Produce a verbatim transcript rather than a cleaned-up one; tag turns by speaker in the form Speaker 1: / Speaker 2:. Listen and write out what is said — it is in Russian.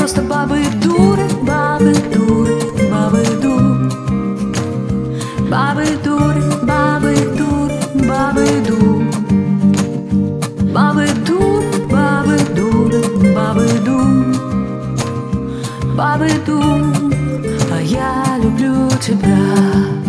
Speaker 1: просто бабы дуры, бабы дуры, бабы дуры. Бабы дуры, бабы дуры, бабы дуры. Бабы дуры, бабы дуры, бабы дуры. Бабы дуры, а я люблю тебя.